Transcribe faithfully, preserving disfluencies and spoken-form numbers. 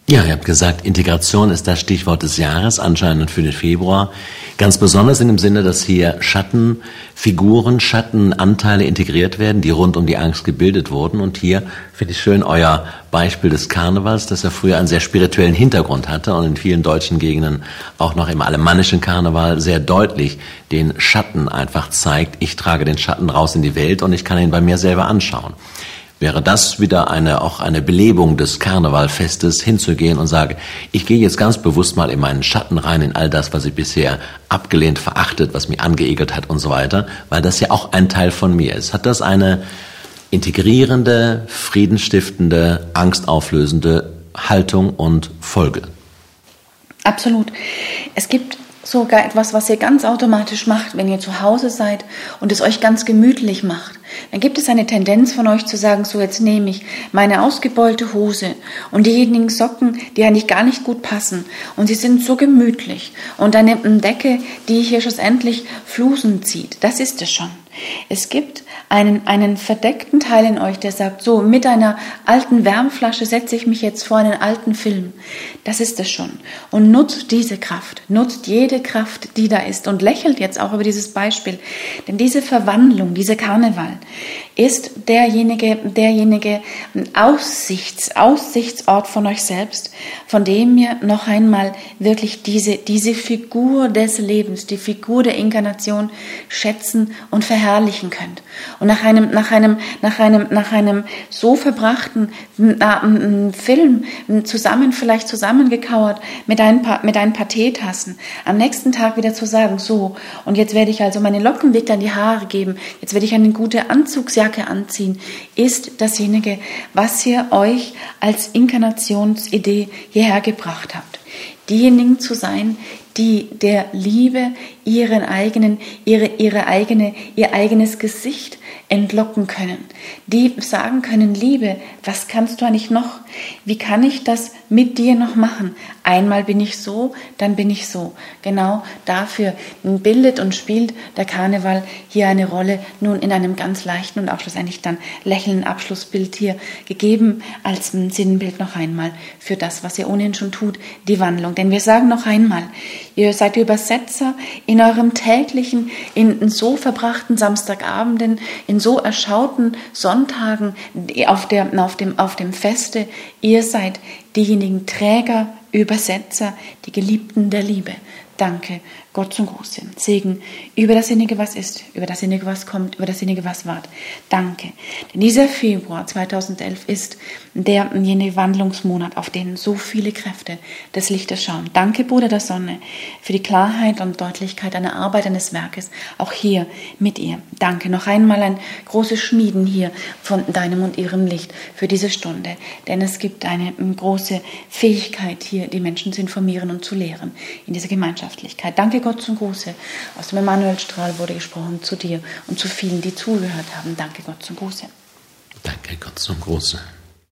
Ja, ihr habt gesagt, Integration ist das Stichwort des Jahres, anscheinend für den Februar. Ganz besonders in dem Sinne, dass hier Schattenfiguren, Schattenanteile integriert werden, die rund um die Angst gebildet wurden. Und hier finde ich schön euer Beispiel des Karnevals, das ja früher einen sehr spirituellen Hintergrund hatte und in vielen deutschen Gegenden auch noch im alemannischen Karneval sehr deutlich den Schatten einfach zeigt. Ich trage den Schatten raus in die Welt und ich kann ihn bei mir selber anschauen. Wäre das wieder eine, auch eine Belebung des Karnevalfestes, hinzugehen und sage, ich gehe jetzt ganz bewusst mal in meinen Schatten rein, in all das, was ich bisher abgelehnt, verachtet, was mich angeekelt hat und so weiter, weil das ja auch ein Teil von mir ist. Hat das eine integrierende, friedenstiftende, angstauflösende Haltung und Folge? Absolut. Es gibt sogar etwas, was ihr ganz automatisch macht, wenn ihr zu Hause seid und es euch ganz gemütlich macht. Dann gibt es eine Tendenz von euch zu sagen, so jetzt nehme ich meine ausgebeulte Hose und diejenigen Socken, die eigentlich gar nicht gut passen und sie sind so gemütlich und eine Decke, die hier schlussendlich Flusen zieht. Das ist es schon. Es gibt einen, einen verdeckten Teil in euch, der sagt, so mit einer alten Wärmflasche setze ich mich jetzt vor einen alten Film. Das ist es schon. Und nutzt diese Kraft, nutzt jede Kraft, die da ist und lächelt jetzt auch über dieses Beispiel. Denn diese Verwandlung, dieser Karneval ist derjenige, derjenige Aussichts, Aussichtsort von euch selbst, von dem ihr noch einmal wirklich diese, diese Figur des Lebens, die Figur der Inkarnation schätzen und verherrlichen könnt. Und nach einem, nach einem, nach einem, nach einem so verbrachten äh, Film zusammen, vielleicht zusammengekauert mit ein paar, mit ein paar Teetassen, am nächsten Tag wieder zu sagen, so, und jetzt werde ich also meine Locken wieder an die Haare geben, jetzt werde ich eine gute Anzugsjacke anziehen, ist dasjenige, was ihr euch als Inkarnationsidee hierher gebracht habt. Diejenigen zu sein, die der Liebe ihren eigenen, ihre, ihre eigene, ihr eigenes Gesicht entlocken können, die sagen können, Liebe, was kannst du eigentlich noch? Wie kann ich das mit dir noch machen? Einmal bin ich so, dann bin ich so. Genau dafür bildet und spielt der Karneval hier eine Rolle, nun in einem ganz leichten und auch schlussendlich dann lächelnden Abschlussbild hier gegeben als Sinnbild noch einmal für das, was ihr ohnehin schon tut, die Wandlung. Denn wir sagen noch einmal, ihr seid Übersetzer in eurem täglichen, in so verbrachten Samstagabenden, in so erschauten Sonntagen auf, der, auf, dem, auf dem Feste. Ihr seid diejenigen Träger, Übersetzer, die Geliebten der Liebe. Danke, Gott zum Großen. Segen über dasjenige, was ist, über dasjenige, was kommt, über dasjenige, was ward. Danke. Denn dieser Februar zweitausendelf ist derjenige Wandlungsmonat, auf den so viele Kräfte des Lichtes schauen. Danke, Bruder der Sonne, für die Klarheit und Deutlichkeit deiner Arbeit, deines Werkes, auch hier mit ihr. Danke. Noch einmal ein großes Schmieden hier von deinem und ihrem Licht für diese Stunde. Denn es gibt eine große Fähigkeit hier, die Menschen zu informieren und zu lehren in dieser Gemeinschaftlichkeit. Danke, Gott zum Gruße. Aus dem Emanuelstrahl wurde gesprochen zu dir und zu vielen, die zugehört haben. Danke, Gott zum Gruße. Danke, Gott zum Gruße.